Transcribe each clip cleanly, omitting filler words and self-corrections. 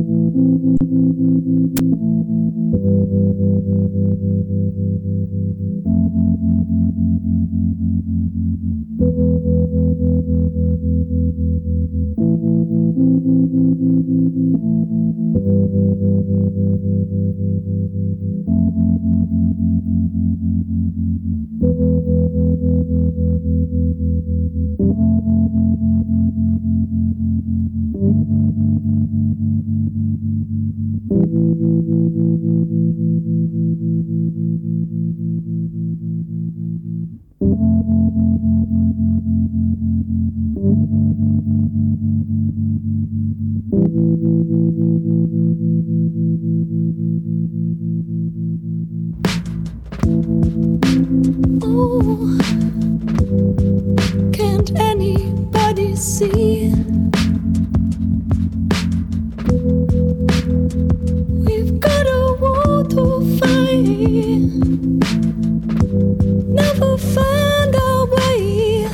Oh, can't anybody see? We've got a war to fight. Never find our way,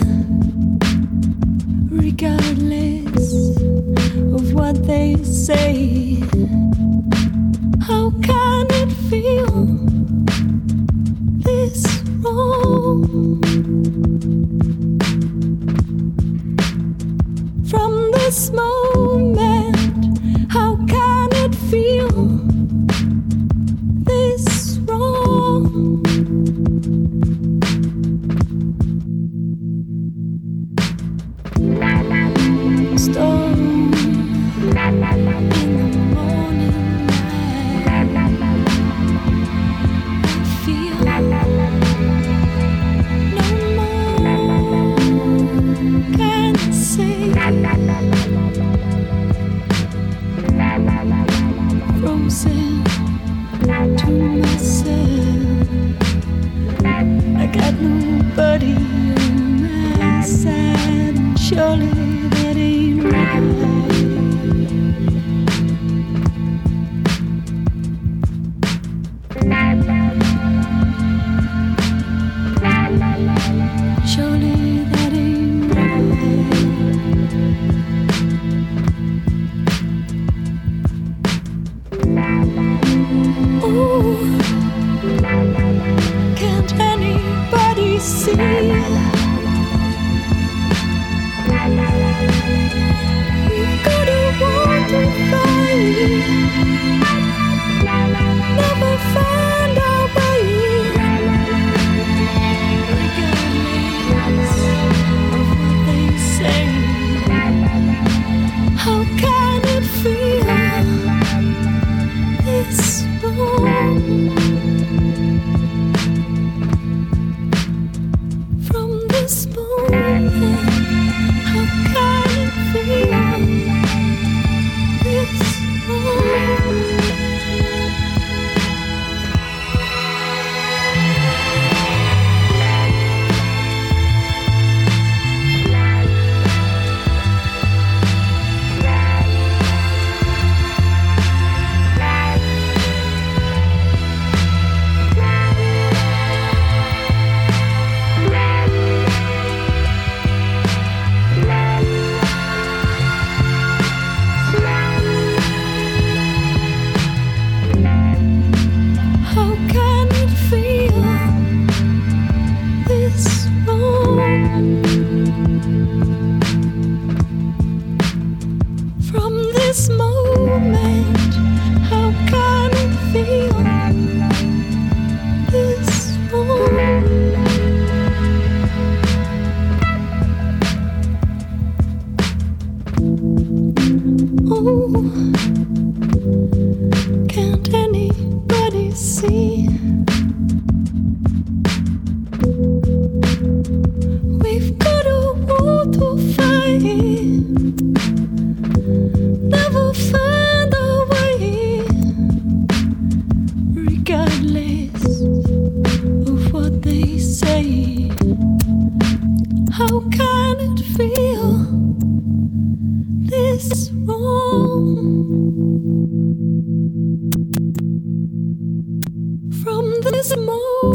regardless of what they say. How can it feel this wrong? From this moment, how can it feel this wrong? Storm in the morning light, I feel no more can say. Frozen to myself, I got nobody on my side, and surely that ain't right. Surely that ain't right. Ooh, can't anybody see? We've got a war to fight. Never find our way, regardless of what they say. How can it feel this wrong? From this moment, how can it feel this wrong? How can it feel this wrong? From this moment, how can it feel this wrong? Oh, can't anybody see? We've got a war to fight. Never find our way, regardless of what they say. How can it feel this wrong?